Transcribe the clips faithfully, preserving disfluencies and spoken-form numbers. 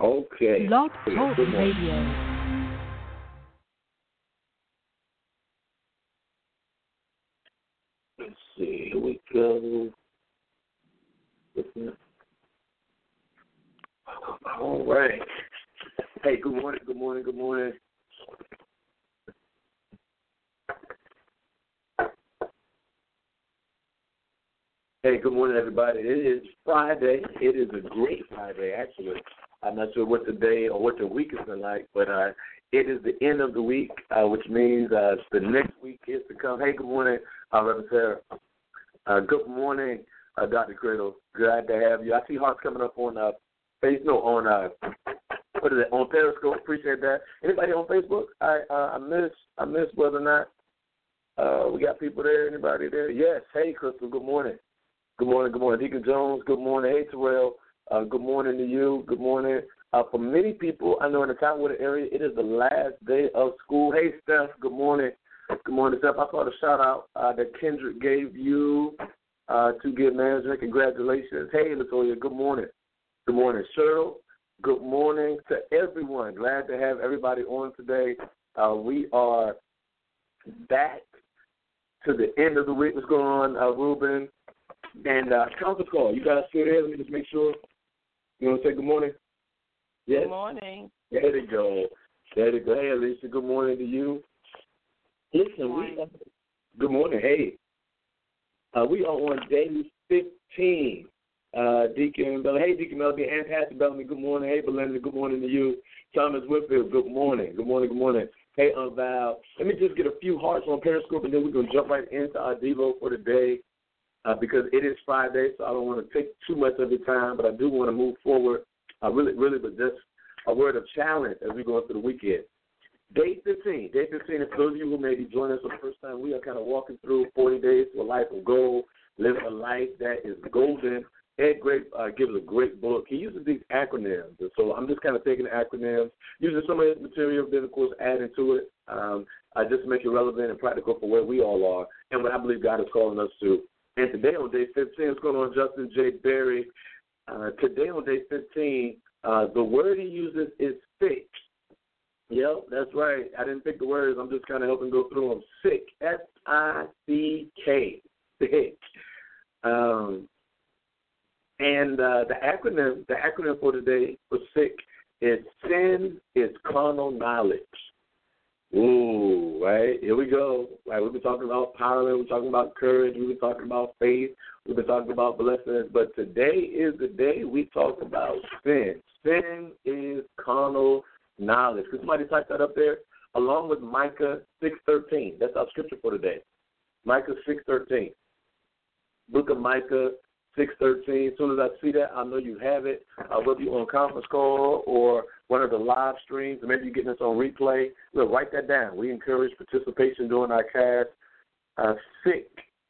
Okay. Blog Yeah, Talk good morning. Radio. Let's see. Here we go. All right. Hey, good morning, good morning, good morning. Hey, good morning, everybody. It is Friday. It is a great Friday, actually. I'm not sure what the day or what the week has been like, but uh, it is the end of the week, uh, which means uh, the next week is to come. Hey, good morning, uh, Reverend Sarah. Uh, good morning, uh, Doctor Criddle. Glad to have you. I see hearts coming up on uh, face, no, on uh, what is it, on Periscope. Appreciate that. Anybody on Facebook? I uh, I miss I miss whether or not uh, we got people there. Anybody there? Yes. Hey, Crystal. Good morning. Good morning, good morning. Deacon Jones, good morning. Hey, Terrell, uh, good morning to you. Good morning. Uh, for many people, I know in the Cottonwood area, it is the last day of school. Hey, Steph, good morning. Good morning, Steph. I saw the shout-out uh, that Kendrick gave you uh, to give management. Congratulations. Hey, Latoya, good morning. Good morning, Cheryl. Good morning to everyone. Glad to have everybody on today. Uh, we are back to the end of the week. What's going on, uh, Ruben? And uh, conference call. You guys still there? Let me just make sure. You want to say good morning? Yes. Good morning. There they go. There they go. Hey, Alicia, good morning to you. Listen, we uh, good morning. Hey, uh, we are on day fifteen. Uh, Deacon Bellamy. Hey, Deacon Bellamy and Pastor Bellamy, good morning. Hey, Belinda, good morning to you. Thomas Whitfield, good morning. Good morning, good morning. Hey, Aunt Val. Let me just get a few hearts on Periscope, and then we're going to jump right into our Devo for the day. Uh, because it is Friday, so I don't want to take too much of your time, but I do want to move forward. Uh, really, really, but just a word of challenge as we go into the weekend. Day fifteen. Day fifteen, and for those of you who may be joining us for the first time, we are kind of walking through forty days to a life of gold, living a life that is golden. Ed Grape uh, gives a great book. He uses these acronyms, and so I'm just kind of taking the acronyms, using some of his material, then, of course, adding to it, um, uh, just to make it relevant and practical for where we all are and what I believe God is calling us to. And today on day fifteen, what's going on, Justin J. Berry? Uh, today on day fifteen, uh, the word he uses is sick. Yep, that's right. I didn't pick the words. I'm just kind of helping go through them. Sick, S I C K, sick. Um, and uh, the acronym, the acronym for today for sick is sin is carnal knowledge. Ooh, right, here we go. Right, we've been talking about power, we've been talking about courage, we've been talking about faith, we've been talking about blessings, but today is the day we talk about sin. Sin is carnal knowledge. Could somebody type that up there? Along with Micah six thirteen. That's our scripture for today. Micah six thirteen. Book of Micah six thirteen. As soon as I see that, I know you have it. Uh, whether you're on conference call or one of the live streams, or maybe you're getting this on replay, look, write that down. We encourage participation during our cast. Uh, sick.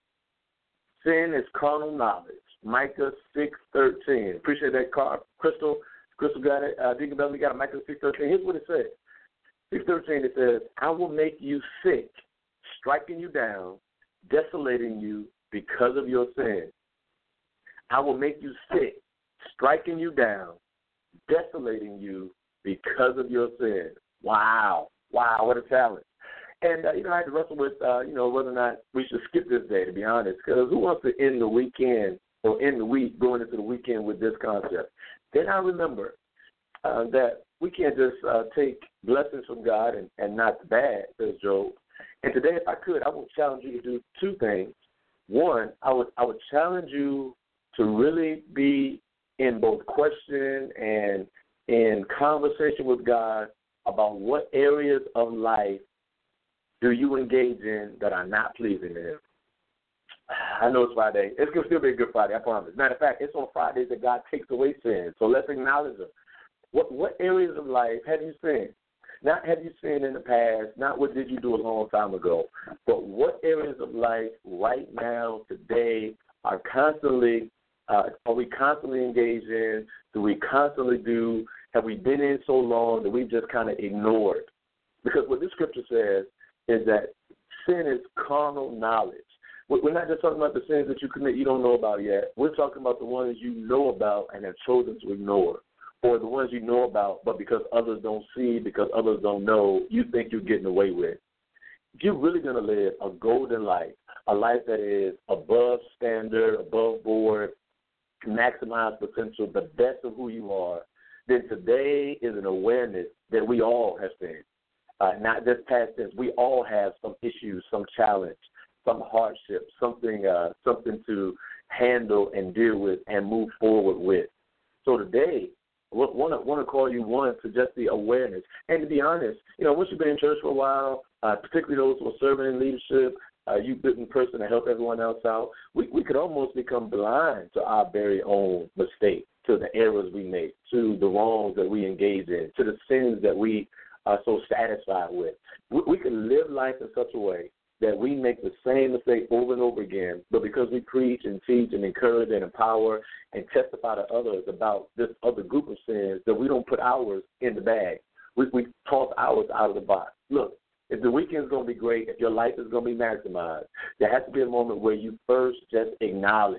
Sin is carnal knowledge. Micah six thirteen. Appreciate that, Car- Crystal. Crystal got it. Uh, Deacon Bellamy got it. Micah six thirteen. Here's what it says. six thirteen, it says, I will make you sick, striking you down, desolating you because of your sin. I will make you sick, striking you down, desolating you because of your sin. Wow. Wow, what a challenge. And, uh, you know, I had to wrestle with, uh, you know, whether or not we should skip this day, to be honest, because who wants to end the weekend or end the week going into the weekend with this concept? Then I remember uh, that we can't just uh, take blessings from God and, and not the bad, says Job. And today, if I could, I would challenge you to do two things. One, I would I would challenge you to really be in both question and in conversation with God about what areas of life do you engage in that are not pleasing to Him. I know it's Friday. It's going to still be a good Friday, I promise. Matter of fact, it's on Fridays that God takes away sin, so let's acknowledge them. What, what areas of life have you sinned? Not have you sinned in the past, not what did you do a long time ago, but what areas of life right now, today, are constantly, uh, are we constantly engaged in? Do we constantly do? Have we been in so long that we've just kind of ignored? Because what this scripture says is that sin is carnal knowledge. We're not just talking about the sins that you commit you don't know about yet. We're talking about the ones you know about and have chosen to ignore. or the ones you know about, but because others don't see, because others don't know, you think you're getting away with. If you're really going to live a golden life, a life that is above standard, above board, maximize potential, the best of who you are, then today is an awareness that we all have seen. Uh, not just past tense. We all have some issues, some challenge, some hardship, something, uh, something to handle and deal with and move forward with. So today, I want to want to call you one to just the awareness. And to be honest, you know, once you've been in church for a while, uh, particularly those who are serving in leadership, uh, you've been a person to help everyone else out, we, we could almost become blind to our very own mistakes, to the errors we make, to the wrongs that we engage in, to the sins that we are so satisfied with. We, we can live life in such a way that we make the same mistake over and over again, but because we preach and teach and encourage and empower and testify to others about this other group of sins, that we don't put ours in the bag. We, we toss ours out of the box. Look, if the weekend's going to be great, if your life is going to be maximized, there has to be a moment where you first just acknowledge,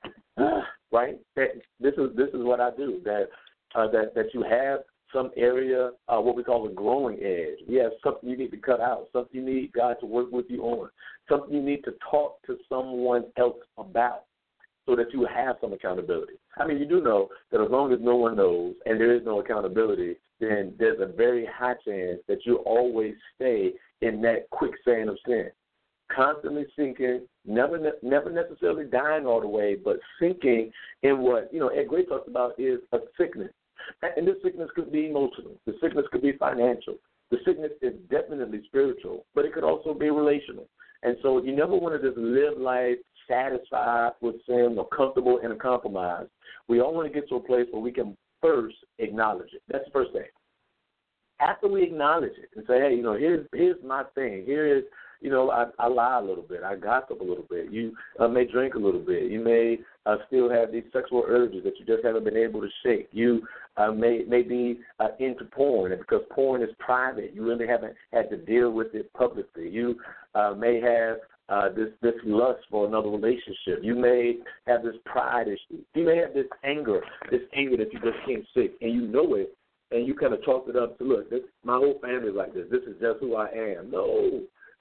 right? That this is this is what I do. That uh, that that you have some area, uh, what we call a growing edge. You have something you need to cut out, something you need God to work with you on, something you need to talk to someone else about, so that you have some accountability. I mean, you do know that as long as no one knows and there is no accountability, then there's a very high chance that you always stay in that quicksand of sin, constantly sinking, never never necessarily dying all the way, but sinking in what, you know, Ed Gray talks about is a sickness. And this sickness could be emotional. The sickness could be financial. The sickness is definitely spiritual, but it could also be relational. And so you never want to just live life satisfied with sin or comfortable in a compromise. We all want to get to a place where we can first acknowledge it. That's the first thing. After we acknowledge it and say, hey, you know, here's here's my thing. Here is, you know, I, I lie a little bit. I gossip a little bit. You uh, may drink a little bit. You may uh, still have these sexual urges that you just haven't been able to shake. You uh, may, may be uh, into porn, and because porn is private, you really haven't had to deal with it publicly. You uh, may have uh, this, this lust for another relationship. You may have this pride issue. You may have this anger, this anger that you just can't shake, and you know it, and you kind of chalk it up to, look, this, my whole family is like this. This is just who I am. No.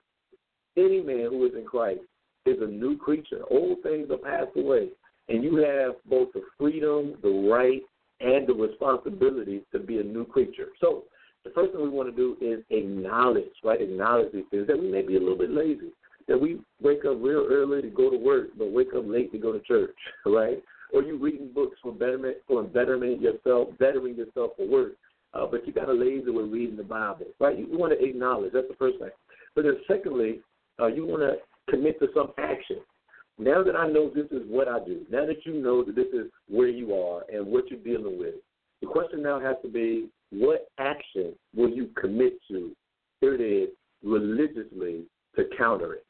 Any man who is in Christ is a new creature. Old things are passed away, and you have both the freedom, the right, and the responsibility to be a new creature. So the first thing we want to do is acknowledge, right, acknowledge these things, that we may be a little bit lazy, that we wake up real early to go to work but wake up late to go to church, right? Or you reading books for betterment, for betterment yourself, bettering yourself for work, uh, but you got a lazy with reading the Bible, right? You, you want to acknowledge. That's the first thing. But then secondly, uh, you want to commit to some action. Now that I know this is what I do, now that you know that this is where you are and what you're dealing with, the question now has to be, what action will you commit to, here it is, religiously to counter it?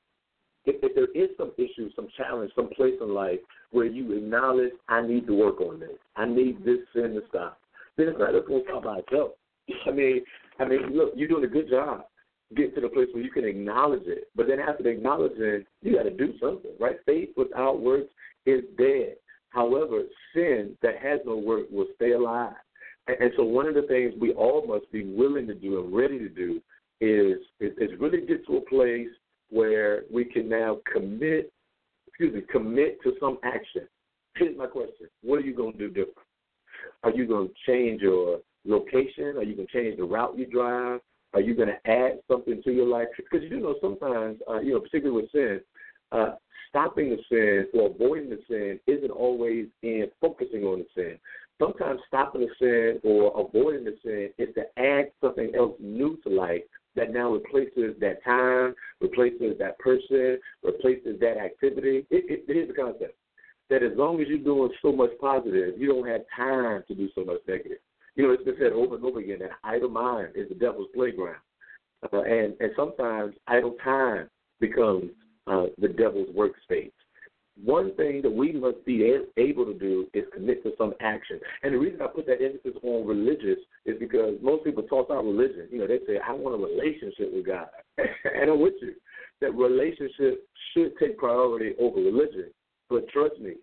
If, if there is some issue, some challenge, some place in life where you acknowledge, I need to work on this, I need this sin to stop, then it's not going to stop by itself. I mean, I mean, look, you're doing a good job getting to the place where you can acknowledge it. But then after the acknowledging, you got to do something, right? Faith without works is dead. However, sin that has no work will stay alive. And, and so one of the things we all must be willing to do and ready to do is, is, is really get to a place where we can now commit, excuse me, commit to some action. Here's my question. What are you going to do different? Are you going to change your location? Are you going to change the route you drive? Are you going to add something to your life? Because you do know sometimes, uh, you know, particularly with sin, uh, stopping the sin or avoiding the sin isn't always in focusing on the sin. Sometimes stopping the sin or avoiding the sin is to add something else new to life that now replaces that time, replaces that person, replaces that activity. It, it, here's the concept, that as long as you're doing so much positive, you don't have time to do so much negative. You know, it's been said over and over again that idle mind is the devil's playground. Uh, and, and sometimes idle time becomes uh, the devil's workspace. One thing that we must be able to do is commit to some action. And the reason I put that emphasis on religious is because most people talk about religion. You know, they say, I want a relationship with God. And I'm with you. That relationship should take priority over religion. But trust me,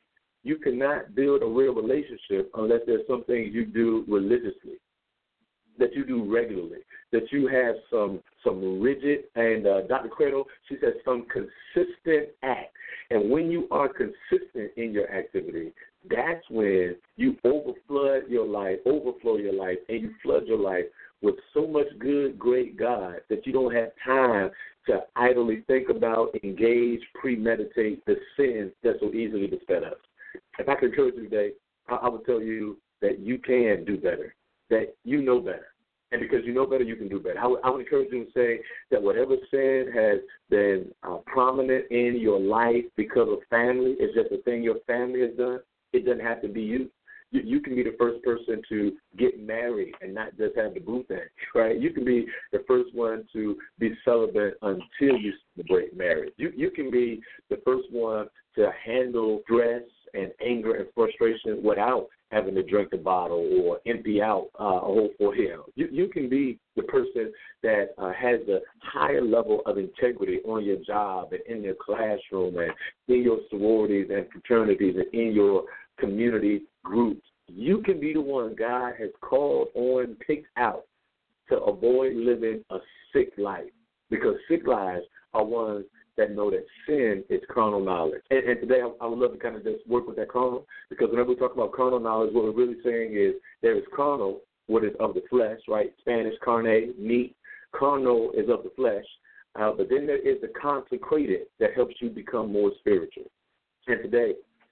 you cannot build a real relationship unless there's some things you do religiously, that you do regularly, that you have some some rigid, and uh, Doctor Cradle, she says some consistent act. And when you are consistent in your activity, that's when you overflood your life, overflow your life, and you flood your life with so much good, great God that you don't have time to idly think about, engage, premeditate the sins that so easily beset us. If I could encourage you today, I, I would tell you that you can do better, that you know better. And because you know better, you can do better. I would, I would encourage you to say that whatever sin has been uh, prominent in your life because of family is just a thing your family has done. It doesn't have to be you. You, you can be the first person to get married and not just have the boo thing, right? You can be the first one to be celibate until you celebrate marriage. You, you can be the first one to handle stress and anger and frustration without having to drink the bottle or empty out uh, a whole four hell. You, you can be the person that uh, has the higher level of integrity on your job and in your classroom and in your sororities and fraternities and in your community groups. You can be the one God has called on, picked out to avoid living a sick life, because sick lives are ones that know that sin is carnal knowledge. And, and today I, I would love to kind of just work with that carnal, because whenever we talk about carnal knowledge, what we're really saying is there is carnal, what is of the flesh, right? Spanish, carne, meat. Carnal is of the flesh. Uh, but then there is the consecrated that helps you become more spiritual. And today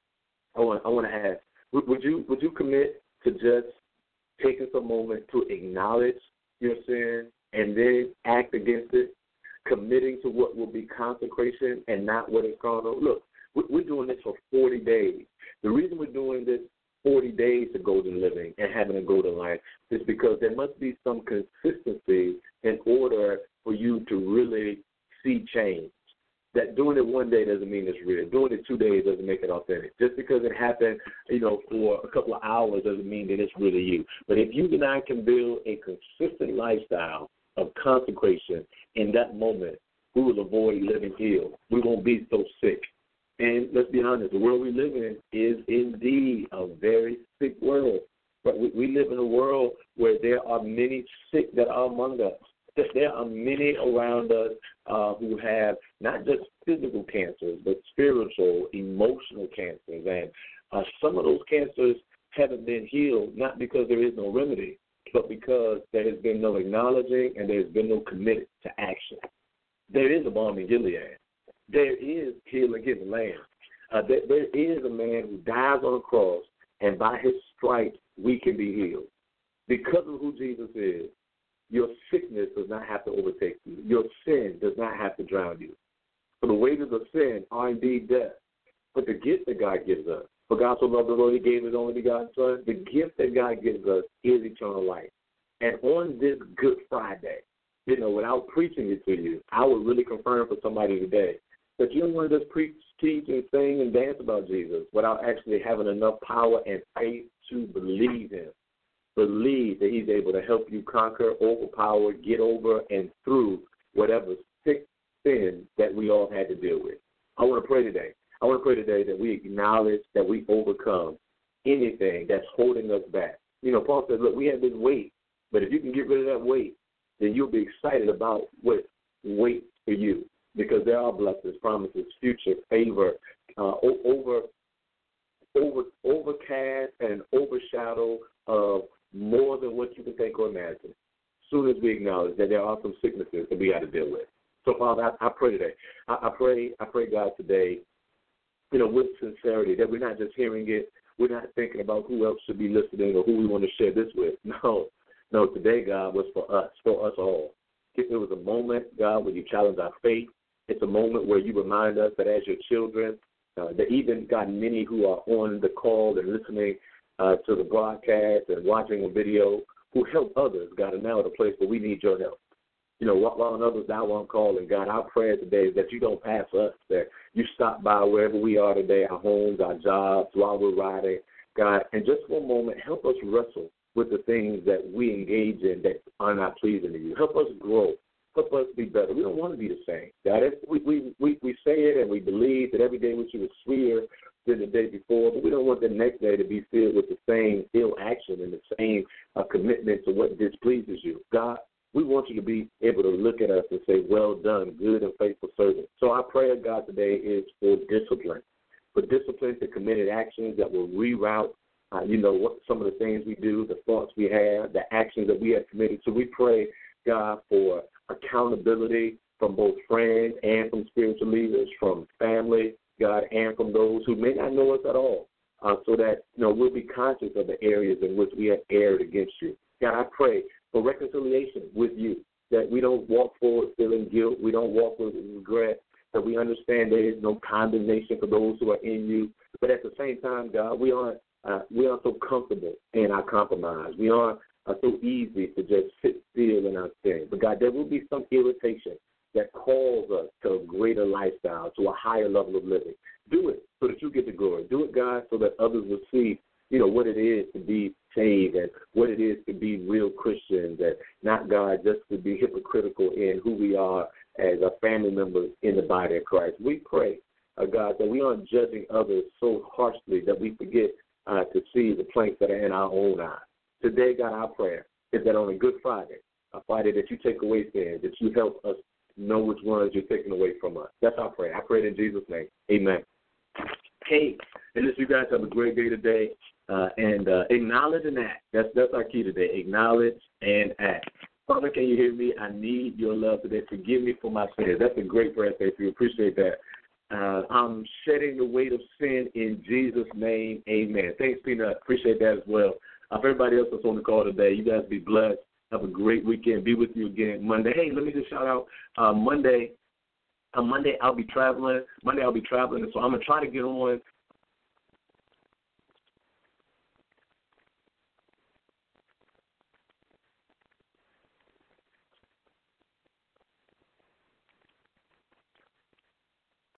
I want, I want to ask, would, would you would you commit to just taking some moment to acknowledge your sin and then act against it, committing to what will be consecration and not what is carnal? Look, we're doing this for forty days. The reason we're doing this forty days to golden living and having a golden life is because there must be some consistency in order for you to really see change. That doing it one day doesn't mean it's real. Doing it two days doesn't make it authentic. Just because it happened, you know, for a couple of hours doesn't mean that it's really you. But if you and I can build a consistent lifestyle of consecration in that moment, we will avoid living ill. We won't be so sick. And let's be honest, the world we live in is indeed a very sick world. But we, we live in a world where there are many sick that are among us. There are many around us uh, who have not just physical cancers, but spiritual, emotional cancers. And uh, some of those cancers haven't been healed, not because there is no remedy, but because there has been no acknowledging and there has been no commitment to action. There is a balm in Gilead. There is healing in the land. Uh, there, there is a man who dies on a cross, and by his stripes we can be healed. Because of who Jesus is, your sickness does not have to overtake you. Your sin does not have to drown you. For the wages of sin are indeed death. But the gift that God gives us, for God so loved the world, he gave his only begotten Son, the gift that God gives us is eternal life. And on this Good Friday, you know, without preaching it to you, I would really confirm for somebody today that you don't want to just preach, teach, and sing and dance about Jesus without actually having enough power and faith to believe him. Believe that he's able to help you conquer, overpower, get over, and through whatever sick sin that we all had to deal with. I want to pray today. I want to pray today that we acknowledge that we overcome anything that's holding us back. You know, Paul says, look, we have this weight, but if you can get rid of that weight, then you'll be excited about what waits for you, because there are blessings, promises, future, favor, uh, over, over, overcast and overshadow of more than what you can think or imagine, as soon as we acknowledge that there are some sicknesses that we got to deal with. So, Father, I, I pray today. I, I pray, I pray, God, today, you know, with sincerity, that we're not just hearing it, we're not thinking about who else should be listening or who we want to share this with. No, no, today, God, was for us, for us all. It was a moment, God, where you challenge our faith. It's a moment where you remind us that as your children, uh, that even, God, many who are on the call and listening Uh, to the broadcast and watching a video, who help others, God, are now at a place where we need your help. You know, while others now on call, and God, our prayer today is that you don't pass us, that you stop by wherever we are today, our homes, our jobs, while we're riding, God, and just for a moment, help us wrestle with the things that we engage in that are not pleasing to you. Help us grow. Help us be better. We don't want to be the same, God. We, we, we, we say it and we believe that every day with you is sweeter, than the day before, but we don't want the next day to be filled with the same ill action and the same uh, commitment to what displeases you. God, we want you to be able to look at us and say, well done, good and faithful servant. So our prayer, God, today is for discipline, for discipline to committed actions that will reroute, uh, you know, what some of the things we do, the thoughts we have, the actions that we have committed. So we pray, God, for accountability from both friends and from spiritual leaders, from family, God, and from those who may not know us at all, uh, so that, you know, we'll be conscious of the areas in which we have erred against you. God, I pray for reconciliation with you, that we don't walk forward feeling guilt, we don't walk with regret, that we understand there is no condemnation for those who are in you. But at the same time, God, we aren't, uh, we aren't so comfortable in our compromise. We aren't uh, so easy to just sit still in our sin. But, God, there will be some irritation that calls us to a greater lifestyle, to a higher level of living. Do it so that you get the glory. Do it, God, so that others will see, you know, what it is to be saved and what it is to be real Christians, and not, God, just to be hypocritical in who we are as a family members in the body of Christ. We pray, uh, God, that we aren't judging others so harshly that we forget uh, to see the planks that are in our own eye. Today, God, our prayer is that on a Good Friday, a Friday that you take away sin, that you help us know which ones you're taking away from us. That's our prayer. I pray it in Jesus' name. Amen. Hey, and listen, you guys have a great day today, uh, and uh, acknowledge and act. That's that's our key today. Acknowledge and act. Father, can you hear me? I need your love today. Forgive me for my sins. That's a great prayer, Stacey. We appreciate that. Uh, I'm shedding the weight of sin in Jesus' name. Amen. Thanks, Peanut. Appreciate that as well. Uh, for everybody else that's on the call today, you guys be blessed. Have a great weekend. Be with you again Monday. Hey, let me just shout out uh, Monday. Uh, Monday I'll be traveling. Monday I'll be traveling, so I'm gonna try to get on